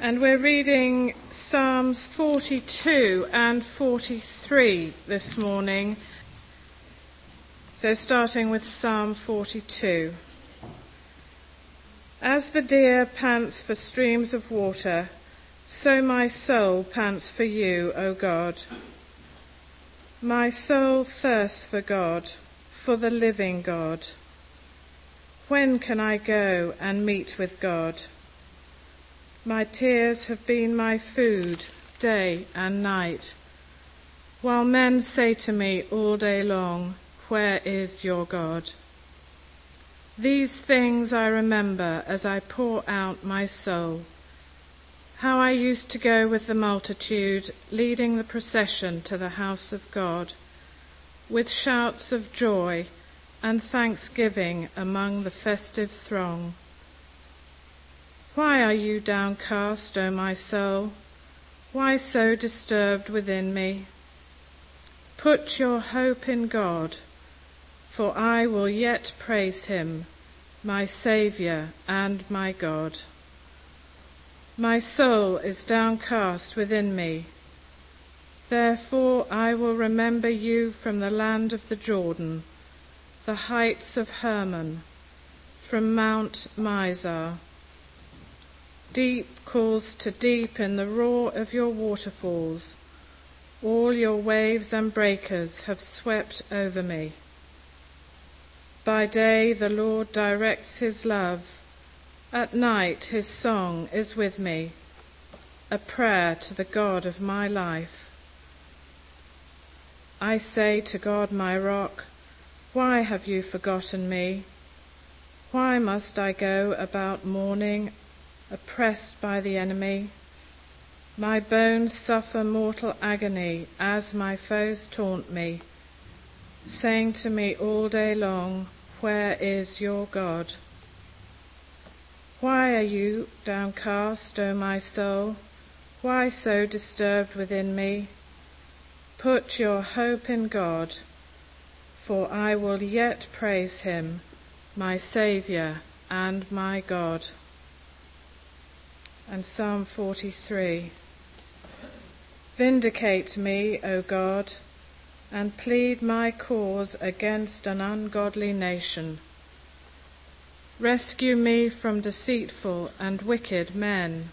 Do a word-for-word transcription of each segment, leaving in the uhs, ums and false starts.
And we're reading Psalms forty-two and forty-three this morning. So starting with Psalm forty-two. As the deer pants for streams of water, so my soul pants for you, O God. My soul thirsts for God, for the living God. When can I go and meet with God? My tears have been my food day and night, while men say to me all day long, where is your God? These things I remember as I pour out my soul, how I used to go with the multitude, leading the procession to the house of God, with shouts of joy and thanksgiving among the festive throng. Why are you downcast, O my soul? Why so disturbed within me? Put your hope in God, for I will yet praise him, my Saviour and my God. My soul is downcast within me. Therefore I will remember you from the land of the Jordan, the heights of Hermon, from Mount Mizar. Deep calls to deep in the roar of your waterfalls. All your waves and breakers have swept over me. By day the Lord directs his love. At night his song is with me, a prayer to the God of my life. I say to God, my rock, why have you forgotten me? Why must I go about mourning, oppressed by the enemy? My bones suffer mortal agony as my foes taunt me, saying to me all day long, where is your God? Why are you downcast, O my soul? Why so disturbed within me? Put your hope in God, for I will yet praise him, my Saviour and my God. And Psalm forty-three. Vindicate me, O God, and plead my cause against an ungodly nation. Rescue me from deceitful and wicked men.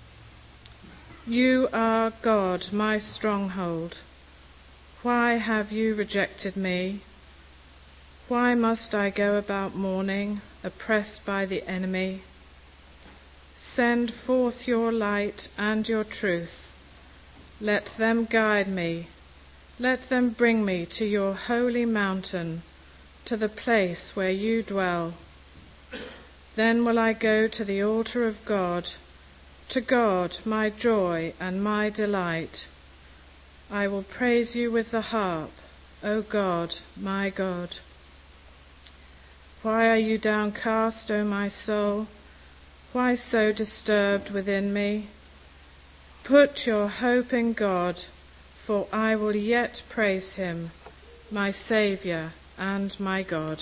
You are God, my stronghold. Why have you rejected me? Why must I go about mourning, oppressed by the enemy? Send forth your light and your truth. Let them guide me. Let them bring me to your holy mountain, to the place where you dwell. Then will I go to the altar of God, to God, my joy and my delight. I will praise you with the harp, O God, my God. Why are you downcast, O my soul? Why so disturbed within me? Put your hope in God, for I will yet praise him, my Saviour and my God.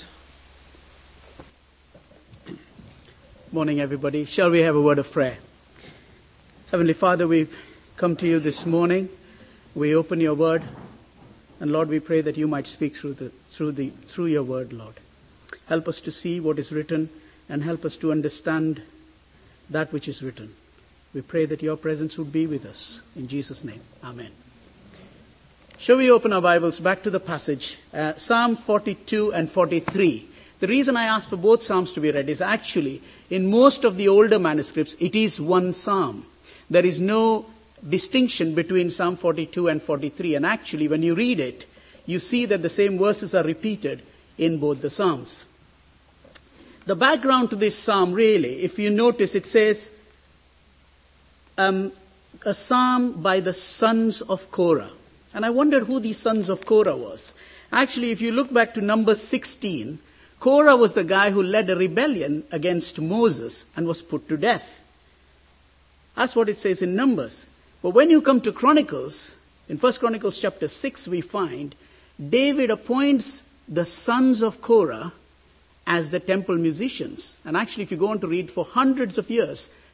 Morning, everybody. Shall we have a word of prayer? Heavenly Father, we come to you this morning. We open your word, and Lord, we pray that you might speak through the through the through your word, Lord. Help us to see what is written, and help us to understand that which is written. We pray that your presence would be with us. In Jesus' name, amen. Shall we open our Bibles back to the passage, uh, Psalm forty-two and forty-three. The reason I asked for both Psalms to be read is actually, in most of the older manuscripts, it is one Psalm. There is no distinction between Psalm forty-two and forty-three. And actually, when you read it, you see that the same verses are repeated in both the Psalms. The background to this psalm, really, if you notice, it says, um, a psalm by the sons of Korah. And I wondered who these sons of Korah was. Actually, if you look back to Numbers sixteen, Korah was the guy who led a rebellion against Moses and was put to death. That's what it says in Numbers. But when you come to Chronicles, in First Chronicles chapter six, we find David appoints the sons of Korah as the temple musicians. And actually, if you go on to read, for hundreds of years,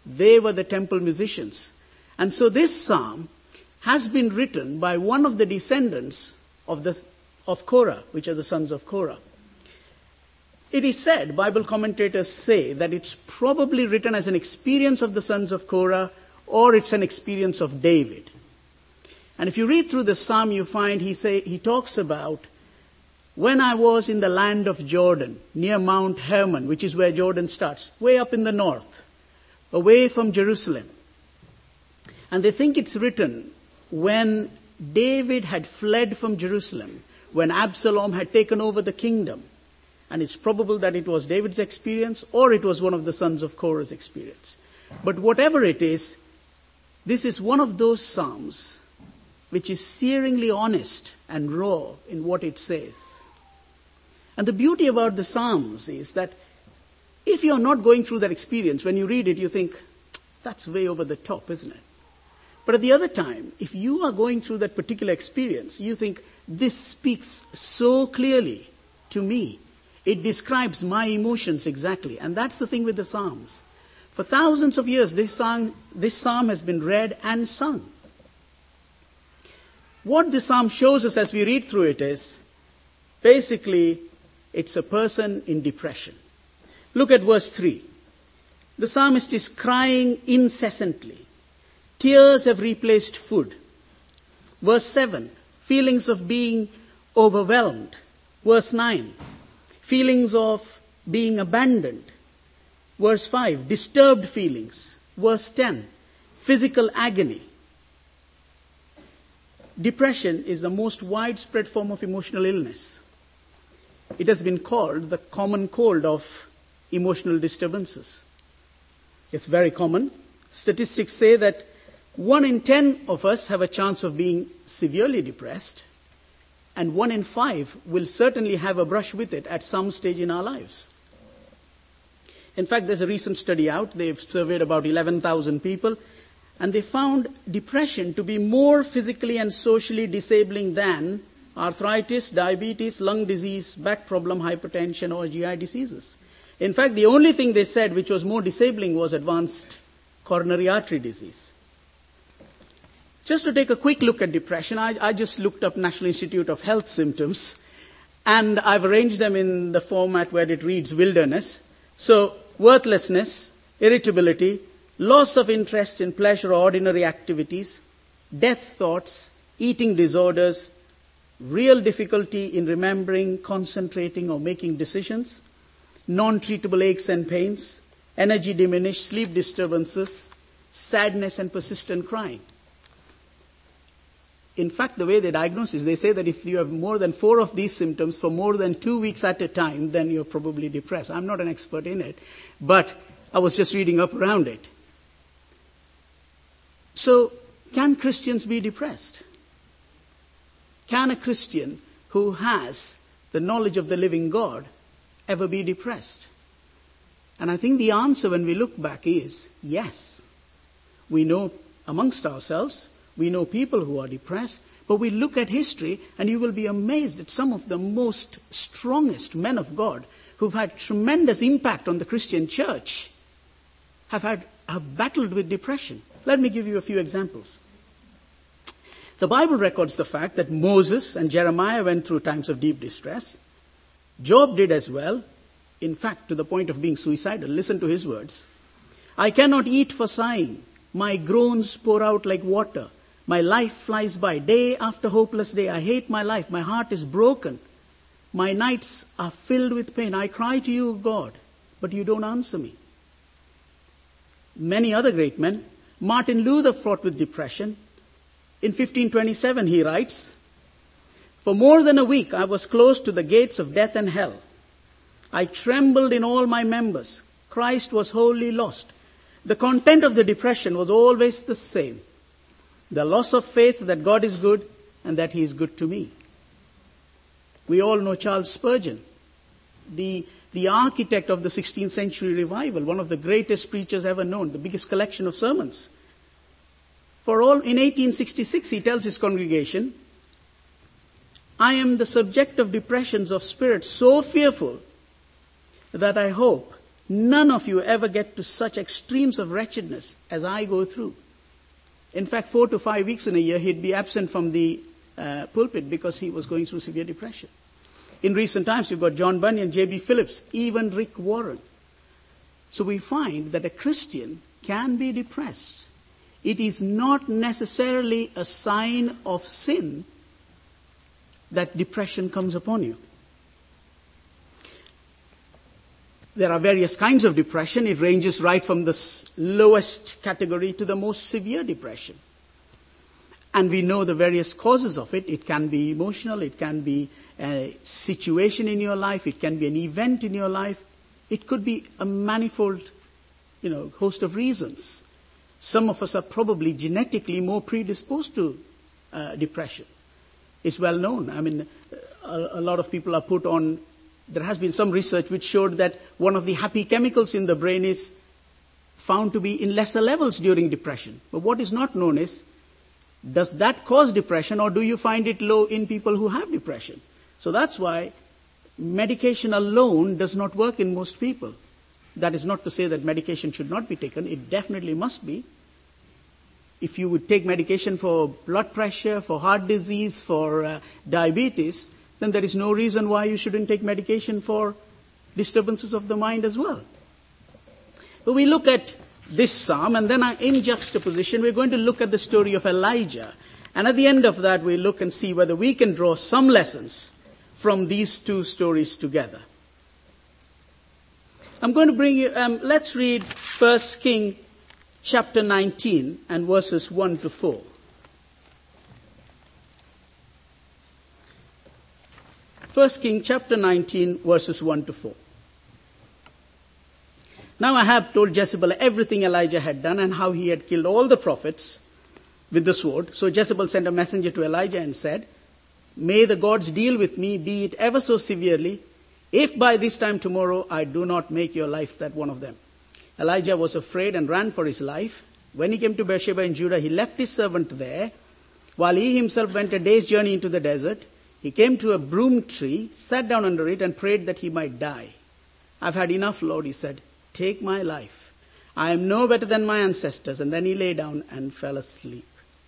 They were the temple musicians. And so this psalm has been written by one of the descendants of the of Korah, which are the sons of Korah. It is said, Bible commentators say, that it's probably written as an experience of the sons of Korah, or it's an experience of David. And if you read through the psalm, you find he say he talks about, when I was in the land of Jordan, near Mount Hermon, which is where Jordan starts, way up in the north, away from Jerusalem. And they think it's written when David had fled from Jerusalem, when Absalom had taken over the kingdom. And it's probable that it was David's experience, or it was one of the sons of Korah's experience. But whatever it is, this is one of those psalms which is searingly honest and raw in what it says. And the beauty about the psalms is that if you're not going through that experience, when you read it, you think, that's way over the top, isn't it? But at the other time, if you are going through that particular experience, you think, this speaks so clearly to me. It describes my emotions exactly. And that's the thing with the Psalms. For thousands of years, this song, this psalm has been read and sung. What the psalm shows us as we read through it is, basically, it's a person in depression. Look at verse three. The psalmist is crying incessantly. Tears have replaced food. Verse seven, feelings of being overwhelmed. Verse nine, feelings of being abandoned. Verse five, disturbed feelings. Verse ten, physical agony. Depression is the most widespread form of emotional illness. It has been called the common cold of emotional disturbances. It's very common. Statistics say that one in ten of us have a chance of being severely depressed, and one in five will certainly have a brush with it at some stage in our lives. In fact, there's a recent study out. They've surveyed about eleven thousand people, and they found depression to be more physically and socially disabling than arthritis, diabetes, lung disease, back problem, hypertension, or G I diseases. In fact, the only thing they said which was more disabling was advanced coronary artery disease. Just to take a quick look at depression, I, I just looked up National Institute of Health symptoms, and I've arranged them in the format where it reads wilderness. So, worthlessness, irritability, loss of interest in pleasure or ordinary activities, death thoughts, eating disorders, real difficulty in remembering, concentrating, or making decisions, non-treatable aches and pains, energy diminished, sleep disturbances, sadness, and persistent crying. In fact, the way they diagnose is, they say that if you have more than four of these symptoms for more than two weeks at a time, then you're probably depressed. I'm not an expert in it, but I was just reading up around it. So, can Christians be depressed? Can a Christian who has the knowledge of the living God ever be depressed? And I think the answer when we look back is yes. We know amongst ourselves, we know people who are depressed, but we look at history and you will be amazed at some of the most strongest men of God who've had tremendous impact on the Christian church have had have battled with depression. Let me give you a few examples. The Bible records the fact that Moses and Jeremiah went through times of deep distress. Job did as well, in fact, to the point of being suicidal. Listen to his words. I cannot eat for sighing. My groans pour out like water. My life flies by, day after hopeless day. I hate my life. My heart is broken. My nights are filled with pain. I cry to you, God, but you don't answer me. Many other great men. Martin Luther fought with depression. In fifteen twenty-seven, he writes, for more than a week, I was close to the gates of death and hell. I trembled in all my members. Christ was wholly lost. The content of the depression was always the same. The loss of faith that God is good and that he is good to me. We all know Charles Spurgeon, the, the architect of the sixteenth century revival, one of the greatest preachers ever known, the biggest collection of sermons. For all, in eighteen sixty-six, he tells his congregation, I am the subject of depressions of spirit so fearful that I hope None of you ever get to such extremes of wretchedness as I go through. In fact, four to five weeks in a year, he'd be absent from the uh, pulpit because he was going through severe depression. In recent times, you've got John Bunyan, J B Phillips, even Rick Warren. So we find that a Christian can be depressed. It is not necessarily a sign of sin that depression comes upon you. There are various kinds of depression. It ranges right from the lowest category to the most severe depression. And we know the various causes of it. It can be emotional. It can be a situation in your life. It can be an event in your life. It could be a manifold, you know, host of reasons. Some of us are probably genetically more predisposed to uh, depression. It's well known. I mean, a, a lot of people are put on. There has been some research which showed that one of the happy chemicals in the brain is found to be in lesser levels during depression. But what is not known is, does that cause depression, or do you find it low in people who have depression? So that's why medication alone does not work in most people. That is not to say that medication should not be taken. It definitely must be. If you would take medication for blood pressure, for heart disease, for uh, diabetes, then there is no reason why you shouldn't take medication for disturbances of the mind as well. But we look at this psalm, and then in juxtaposition, we're going to look at the story of Elijah. And at the end of that, we look and see whether we can draw some lessons from these two stories together. I'm going to bring you, um, let's read First Kings chapter nineteen and verses one to four. First Kings chapter nineteen, verses one to four. Now Ahab told Jezebel everything Elijah had done and how he had killed all the prophets with the sword. So Jezebel sent a messenger to Elijah and said, "May the gods deal with me, be it ever so severely, if by this time tomorrow I do not make your life that one of them." Elijah was afraid and ran for his life. When he came to Beersheba in Judah, he left his servant there, while he himself went a day's journey into the desert. He came to a broom tree, sat down under it, and prayed that he might die. "I've had enough, Lord," he said. "Take my life. I am no better than my ancestors." And then he lay down and fell asleep.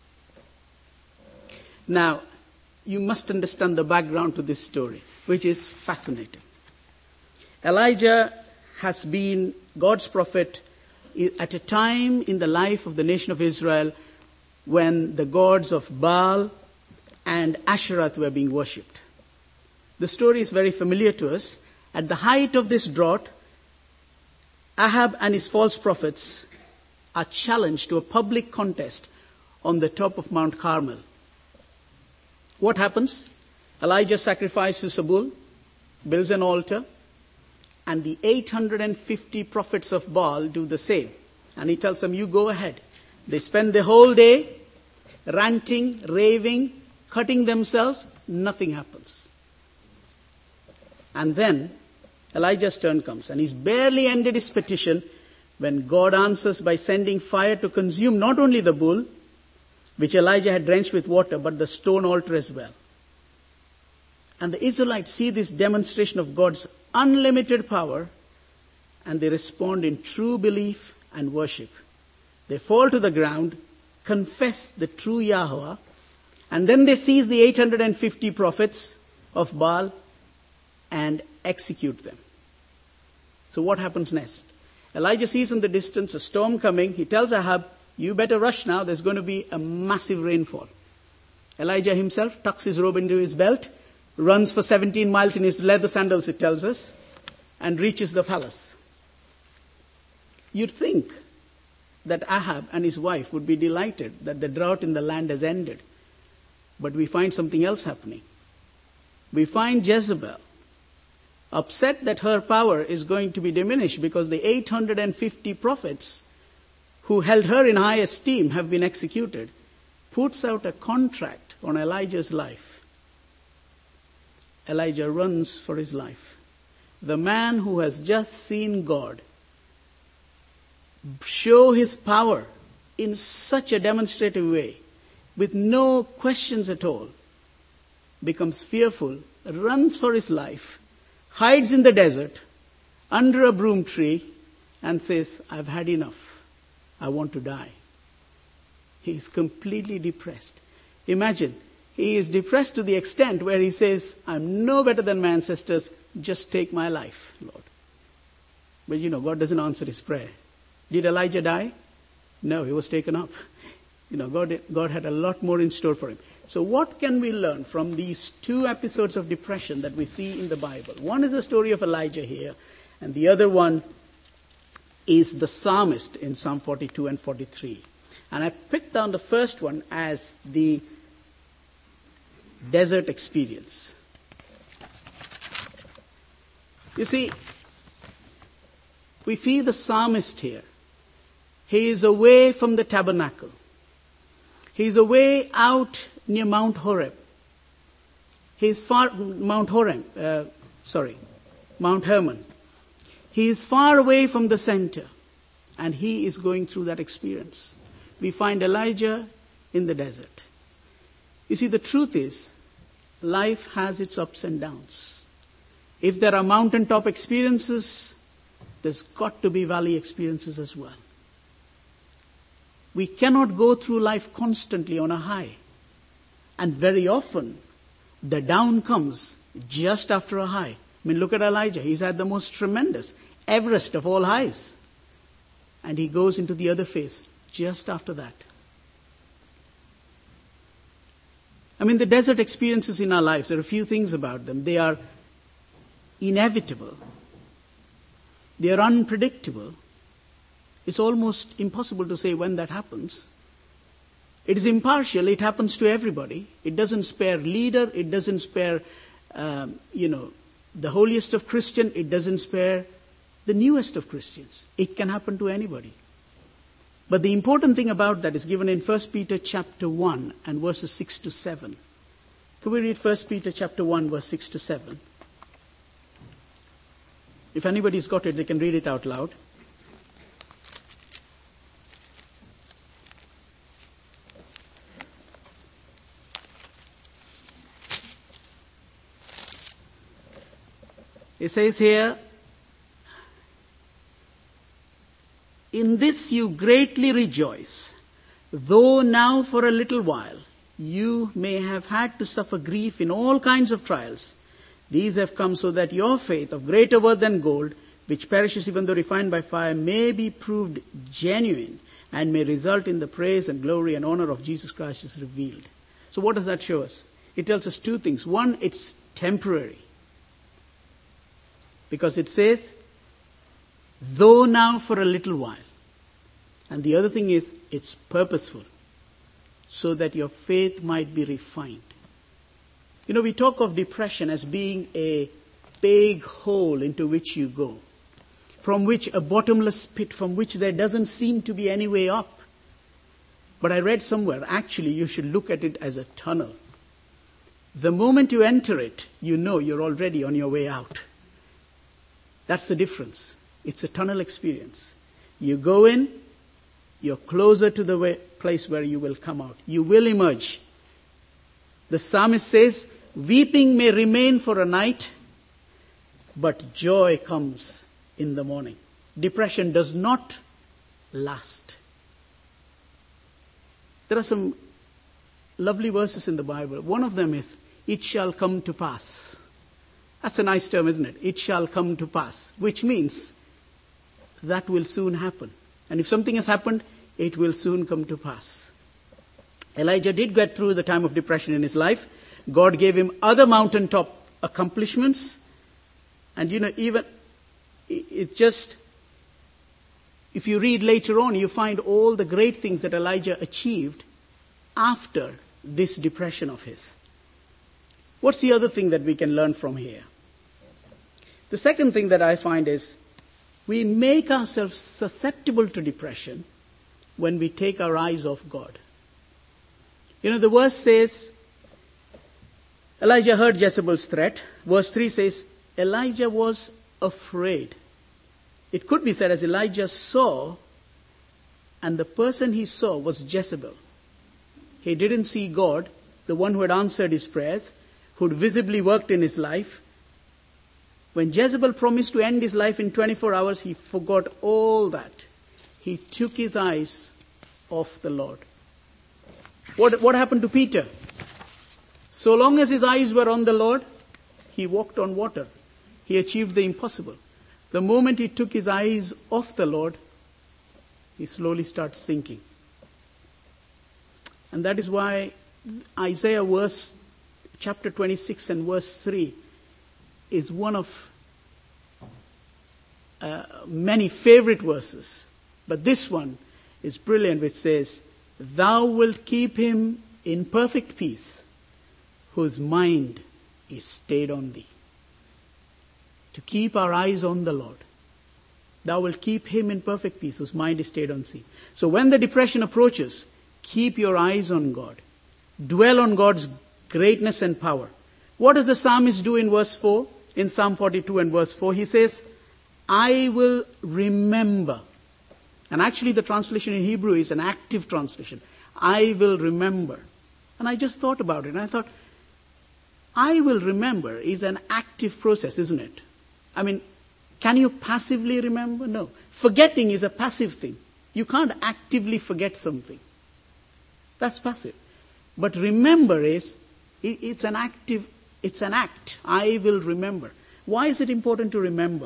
Now, you must understand the background to this story, which is fascinating. Elijah has been God's prophet at a time in the life of the nation of Israel when the gods of Baal and Asherah were being worshipped. The story is very familiar to us. At the height of this drought, Ahab and his false prophets are challenged to a public contest on the top of Mount Carmel. What happens? Elijah sacrifices a bull, builds an altar, and the eight hundred fifty prophets of Baal do the same. And he tells them, "You go ahead." They spend the whole day ranting, raving, cutting themselves. Nothing happens. And then Elijah's turn comes, and he's barely ended his petition when God answers by sending fire to consume not only the bull, which Elijah had drenched with water, but the stone altar as well. And the Israelites see this demonstration of God's unlimited power, and they respond in true belief and worship. They fall to the ground, confess the true Yahweh, and then they seize the eight hundred fifty prophets of Baal and execute them. So what happens next? Elijah sees in the distance a storm coming. He tells Ahab, "You better rush now. There's going to be a massive rainfall." Elijah himself tucks his robe into his belt, runs for seventeen miles in his leather sandals, it tells us, and reaches the palace. You'd think that Ahab and his wife would be delighted that the drought in the land has ended. But we find something else happening. We find Jezebel upset that her power is going to be diminished because the eight hundred fifty prophets who held her in high esteem have been executed, puts out a contract on Elijah's life. Elijah runs for his life. The man who has just seen God show his power in such a demonstrative way, with no questions at all, becomes fearful, runs for his life, hides in the desert, under a broom tree, and says, I've had enough. I want to die. He is completely depressed. Imagine, he is depressed to the extent where he says, I'm no better than my ancestors, just take my life, Lord. But you know, God doesn't answer his prayer. Did Elijah die? No, he was taken up. You know, God, God had a lot more in store for him. So what can we learn from these two episodes of depression that we see in the Bible? One is the story of Elijah here, and the other one is the psalmist in Psalm forty-two and forty-three. And I picked down the first one as the desert experience. You see, we see the psalmist here. He is away from the tabernacle. He is away out near Mount Horeb. He is far, Mount Horeb, uh, sorry, Mount Hermon. He is far away from the center, and he is going through that experience. We find Elijah in the desert. You see, the truth is, life has its ups and downs. If there are mountaintop experiences, there's got to be valley experiences as well. We cannot go through life constantly on a high. And very often, the down comes just after a high. I mean, look at Elijah. He's had the most tremendous Everest of all highs. And he goes into the other phase just after that. I mean, the desert experiences in our lives, there are a few things about them. They are inevitable. They are unpredictable. It's almost impossible to say when that happens. It is impartial. It happens to everybody. It doesn't spare leader. It doesn't spare, um, you know, the holiest of Christian. It doesn't spare the newest of Christians. It can happen to anybody. But the important thing about that is given in First Peter chapter one and verses six to seven. Can we read First Peter chapter one, verse six to seven? If anybody's got it, they can read it out loud. It says here, in this you greatly rejoice, though now for a little while you may have had to suffer grief in all kinds of trials. These have come so that your faith, of greater worth than gold, which perishes even though refined by fire, may be proved genuine and may result in the praise and glory and honor of Jesus Christ is revealed. So what does that show us? It tells us two things. One, it's temporary. Because it says, though now for a little while. And the other thing is, it's purposeful, so that your faith might be refined. You know, we talk of depression as being a big hole into which you go, from which a bottomless pit, from which there doesn't seem to be any way up. But I read somewhere, actually, you should look at it as a tunnel. The moment you enter it, you know you're already on your way out. That's the difference. It's a tunnel experience. You go in, you're closer to the way, place where you will come out. You will emerge. The psalmist says, weeping may remain for a night, but joy comes in the morning. Depression does not last. There are some lovely verses in the Bible. One of them is, it shall come to pass. That's a nice term, isn't it? It shall come to pass, which means that will soon happen. And if something has happened, it will soon come to pass. Elijah did get through the time of depression in his life. God gave him other mountaintop accomplishments. And you know, even it just, if you read later on, you find all the great things that Elijah achieved after this depression of his. What's the other thing that we can learn from here? The second thing that I find is we make ourselves susceptible to depression when we take our eyes off God. You know, the verse says, Elijah heard Jezebel's threat. Verse three says, Elijah was afraid. It could be said as Elijah saw, and the person he saw was Jezebel. He didn't see God, the one who had answered his prayers, who had visibly worked in his life. When Jezebel promised to end his life in twenty-four hours, he forgot all that. He took his eyes off the Lord. What, what happened to Peter? So long as his eyes were on the Lord, he walked on water. He achieved the impossible. The moment he took his eyes off the Lord, he slowly starts sinking. And that is why Isaiah verse, chapter twenty-six and verse three is one of uh, many favorite verses. But this one is brilliant, which says, "Thou wilt keep him in perfect peace, whose mind is stayed on thee." To keep our eyes on the Lord. Thou wilt keep him in perfect peace, whose mind is stayed on thee. So when the depression approaches, keep your eyes on God. Dwell on God's greatness and power. What does the psalmist do in verse four? In Psalm forty-two and verse four, he says, "I will remember." And actually the translation in Hebrew is an active translation. I will remember. And I just thought about it, and I thought, I will remember is an active process, isn't it? I mean, can you passively remember? No. Forgetting is a passive thing. You can't actively forget something. That's passive. But remember is, it's an active, it's an act. I will remember. Why is it important to remember?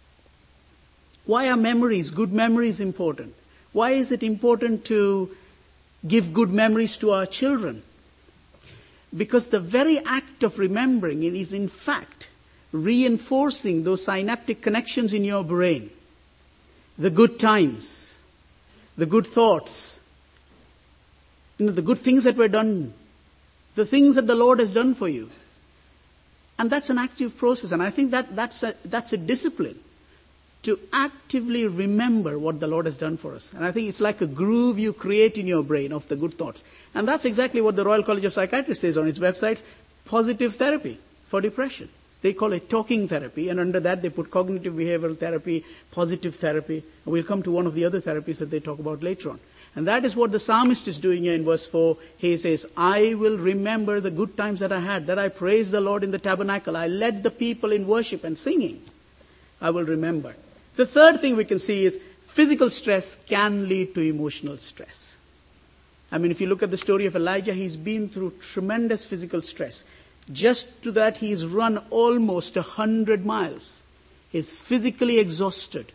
Why are memories, good memories important? Why is it important to give good memories to our children? Because the very act of remembering it is in fact reinforcing those synaptic connections in your brain. The good times, the good thoughts, you know, the good things that were done, the things that the Lord has done for you. And that's an active process. And I think that that's a, that's a discipline to actively remember what the Lord has done for us. And I think it's like a groove you create in your brain of the good thoughts. And that's exactly what the Royal College of Psychiatry says on its website, positive therapy for depression. They call it talking therapy, and under that they put cognitive behavioral therapy, positive therapy. And we'll come to one of the other therapies that they talk about later on. And that is what the psalmist is doing here in verse four. He says, "I will remember the good times that I had, that I praised the Lord in the tabernacle. I led the people in worship and singing. I will remember." The third thing we can see is physical stress can lead to emotional stress. I mean, if you look at the story of Elijah, he's been through tremendous physical stress. Just to that, he's run almost a hundred miles. He's physically exhausted.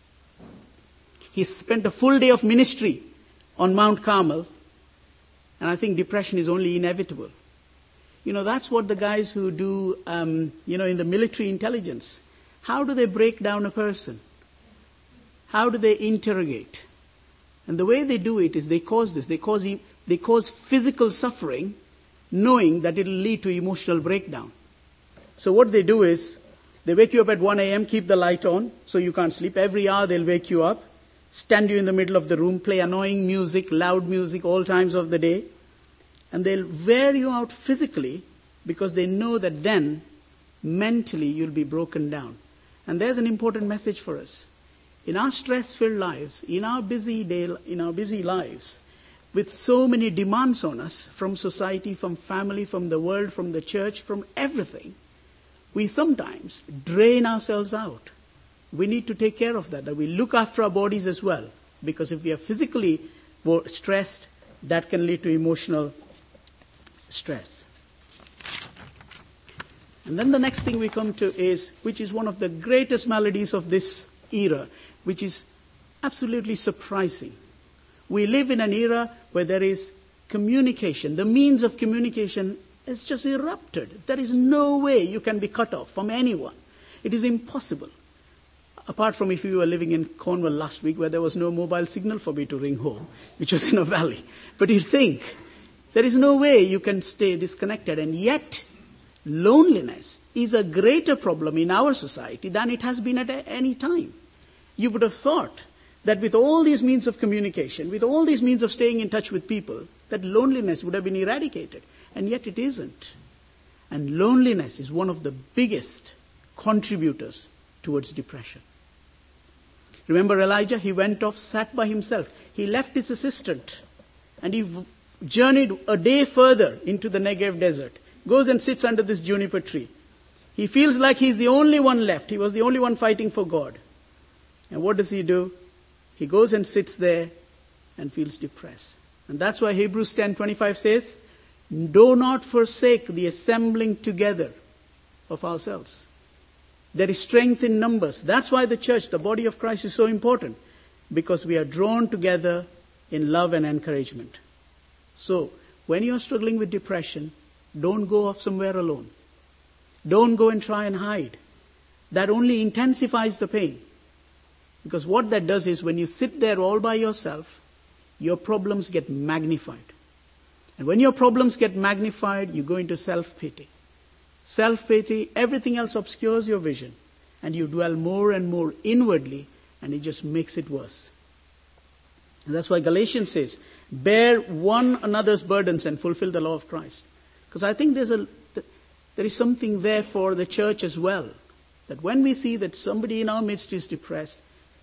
He's spent a full day of ministry on Mount Carmel, and I think depression is only inevitable. You know, that's what the guys who do, um, you know, in the military intelligence, how do they break down a person? How do they interrogate? And the way they do it is they cause this. They cause, they cause physical suffering, knowing that it will lead to emotional breakdown. So what they do is, they wake you up at one a.m., keep the light on, so you can't sleep. Every hour they'll wake you up, stand you in the middle of the room, play annoying music, loud music, all times of the day. And they'll wear you out physically, because they know that then, mentally, you'll be broken down. And there's an important message for us. In our stress-filled lives, in our busy day, in our busy lives, with so many demands on us from society, from family, from the world, from the church, from everything, we sometimes drain ourselves out. We need to take care of that, that we look after our bodies as well. Because if we are physically stressed, that can lead to emotional stress. And then the next thing we come to is, which is one of the greatest maladies of this era, which is absolutely surprising. We live in an era where there is communication. The means of communication is just erupted. There is no way you can be cut off from anyone. It is impossible. Apart from if you were living in Cornwall last week where there was no mobile signal for me to ring home, which was in a valley. But you think, there is no way you can stay disconnected. And yet, loneliness is a greater problem in our society than it has been at any time. You would have thought that with all these means of communication, with all these means of staying in touch with people, that loneliness would have been eradicated. And yet it isn't. And loneliness is one of the biggest contributors towards depression. Remember Elijah? He went off, sat by himself. He left his assistant and he journeyed a day further into the Negev desert. Goes and sits under this juniper tree. He feels like he's the only one left. He was the only one fighting for God. And what does he do? He goes and sits there and feels depressed. And that's why Hebrews ten twenty-five says, do not forsake the assembling together of ourselves. There is strength in numbers. That's why the church, the body of Christ, is so important. Because we are drawn together in love and encouragement. So, when you're struggling with depression, don't go off somewhere alone. Don't go and try and hide. That only intensifies the pain. Because what that does is when you sit there all by yourself, your problems get magnified. And when your problems get magnified, you go into self-pity. Self-pity, everything else obscures your vision. And you dwell more and more inwardly, and it just makes it worse. And that's why Galatians says, bear one another's burdens and fulfill the law of Christ. Because I think there's a, there is something there for the church as well. That when we see that somebody in our midst is depressed,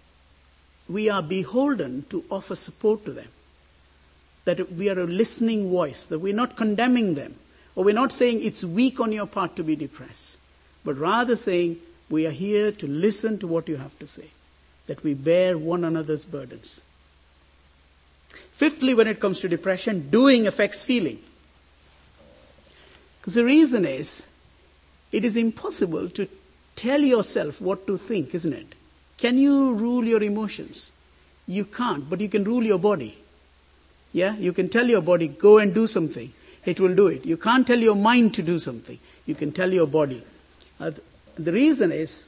we are beholden to offer support to them. That we are a listening voice, that we're not condemning them. Or we're not saying it's weak on your part to be depressed. But rather saying we are here to listen to what you have to say. That we bear one another's burdens. Fifthly, when it comes to depression, doing affects feeling. Because the reason is, it is impossible to tell yourself what to think, isn't it? Can you rule your emotions? You can't, but you can rule your body. Yeah, you can tell your body, go and do something. It will do it. You can't tell your mind to do something. You can tell your body. Uh, the reason is,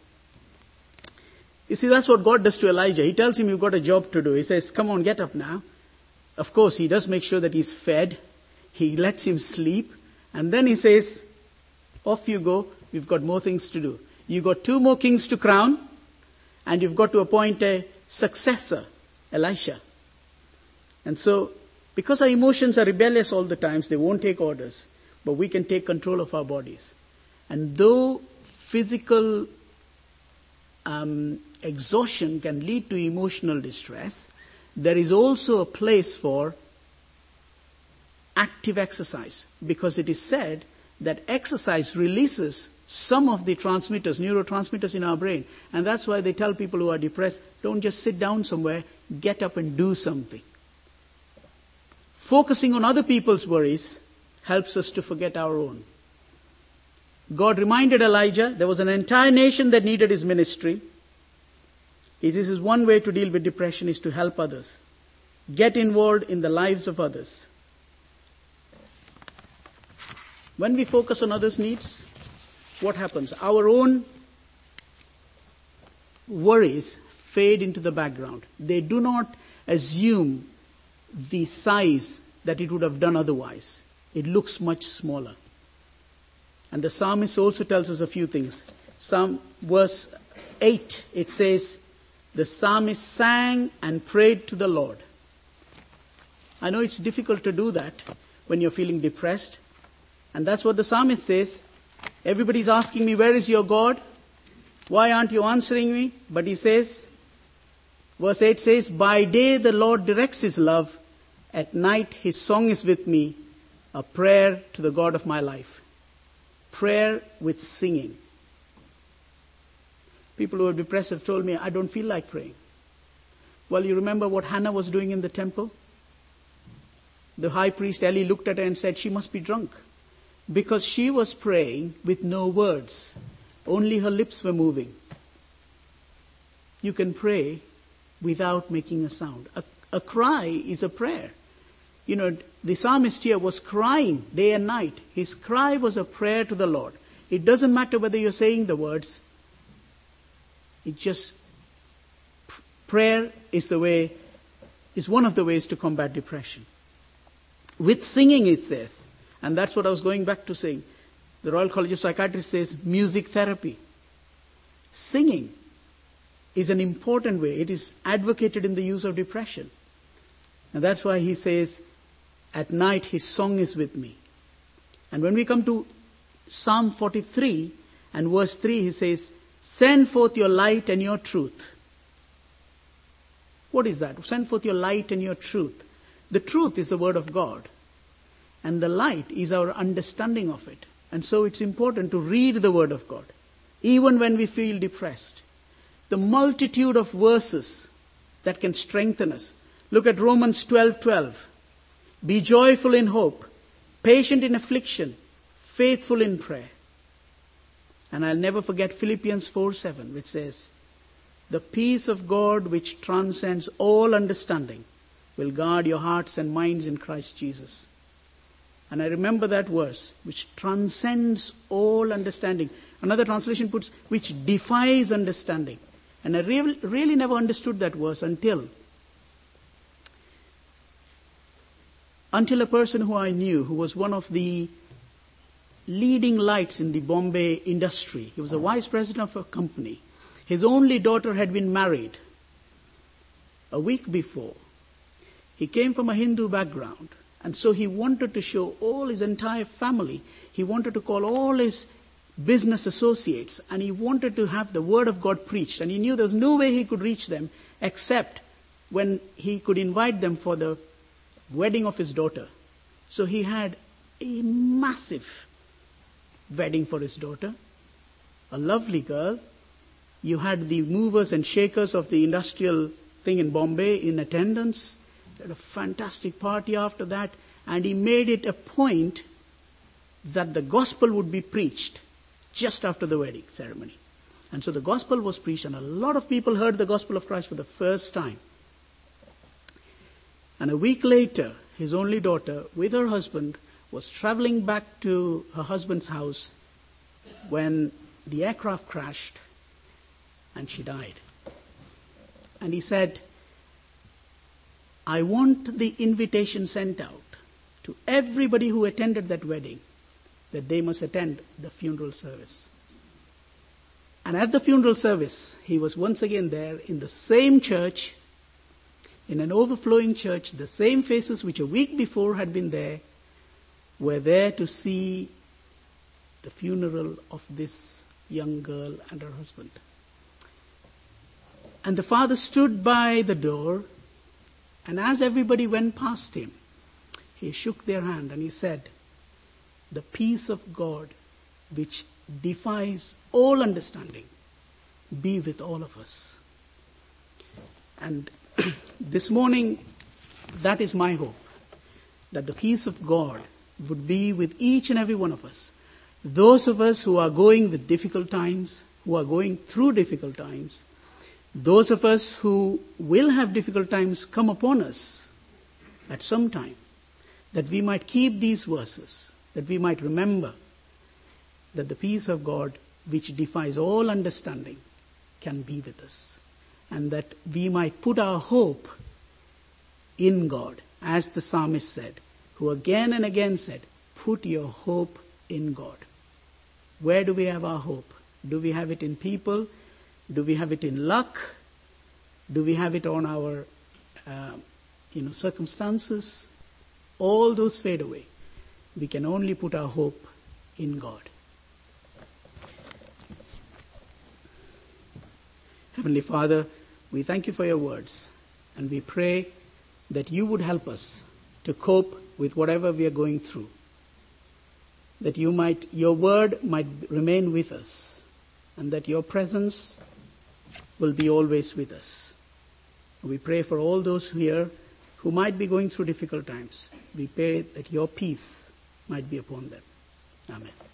you see, that's what God does to Elijah. He tells him, you've got a job to do. He says, come on, get up now. Of course, he does make sure that he's fed. He lets him sleep. And then he says, off you go. We've got more things to do. You've got two more kings to crown. And you've got to appoint a successor, Elisha. And so, because our emotions are rebellious all the times, they won't take orders. But we can take control of our bodies. And though physical um, exhaustion can lead to emotional distress, there is also a place for active exercise. Because it is said that exercise releases some of the transmitters, neurotransmitters in our brain. And that's why they tell people who are depressed, don't just sit down somewhere, get up and do something. Focusing on other people's worries helps us to forget our own. God reminded Elijah there was an entire nation that needed his ministry. This is one way to deal with depression, is to help others. Get involved in the lives of others. When we focus on others' needs, what happens? Our own worries fade into the background. They do not assume the size that it would have done otherwise. It looks much smaller. And the psalmist also tells us a few things. Psalm verse eight, it says, the psalmist sang and prayed to the Lord. I know it's difficult to do that when you're feeling depressed. And that's what the psalmist says. Everybody's asking me, where is your God? Why aren't you answering me? But he says, verse eight says, by day the Lord directs his love. At night his song is with me, a prayer to the God of my life. Prayer with singing. People who are depressed have told me, I don't feel like praying. Well, you remember what Hannah was doing in the temple? The high priest Eli looked at her and said, she must be drunk. Because she was praying with no words. Only her lips were moving. You can pray without making a sound. A, a cry is a prayer. You know, the psalmist here was crying day and night. His cry was a prayer to the Lord. It doesn't matter whether you're saying the words. It just, prayer is the way, is one of the ways to combat depression. With singing, it says, and that's what I was going back to saying. The Royal College of Psychiatry says music therapy. Singing is an important way. It is advocated in the use of depression. And that's why he says, at night his song is with me. And when we come to Psalm forty-three and verse three, he says, send forth your light and your truth. What is that? Send forth your light and your truth. The truth is the word of God. And the light is our understanding of it. And so it's important to read the Word of God, even when we feel depressed. The multitude of verses that can strengthen us. Look at Romans twelve twelve. Be joyful in hope, patient in affliction, faithful in prayer. And I'll never forget Philippians four seven, which says, the peace of God which transcends all understanding will guard your hearts and minds in Christ Jesus. And I remember that verse, which transcends all understanding. Another translation puts, which defies understanding. And I really, really never understood that verse until, until a person who I knew, who was one of the leading lights in the Bombay industry. He was a vice president of a company. His only daughter had been married a week before. He came from a Hindu background, and so he wanted to show all his entire family. He wanted to call all his business associates, and he wanted to have the word of God preached. And he knew there was no way he could reach them except when he could invite them for the wedding of his daughter. So he had a massive wedding for his daughter, a lovely girl. You had the movers and shakers of the industrial thing in Bombay in attendance. He had a fantastic party after that, and he made it a point that the gospel would be preached just after the wedding ceremony. And so the gospel was preached, and a lot of people heard the gospel of Christ for the first time. And a week later, his only daughter, with her husband, was traveling back to her husband's house when the aircraft crashed and she died. And he said, I want the invitation sent out to everybody who attended that wedding that they must attend the funeral service. And at the funeral service, he was once again there in the same church, in an overflowing church. The same faces which a week before had been there were there to see the funeral of this young girl and her husband. And the father stood by the door, and as everybody went past him, he shook their hand and he said, the peace of God, which defies all understanding, be with all of us. And this morning, that is my hope, that the peace of God would be with each and every one of us. Those of us who are going with difficult times, who are going through difficult times, those of us who will have difficult times come upon us at some time, that we might keep these verses, that we might remember that the peace of God, which defies all understanding, can be with us. And that we might put our hope in God, as the psalmist said, who again and again said, put your hope in God. Where do we have our hope? Do we have it in people? Do we have it in luck? Do we have it on our uh, you know, circumstances? All those fade away. We can only put our hope in God. Heavenly Father, we thank you for your words, and we pray that you would help us to cope with whatever we are going through. That you might, your word might remain with us, and that your presence will be always with us. We pray for all those here who might be going through difficult times. We pray that your peace might be upon them. Amen.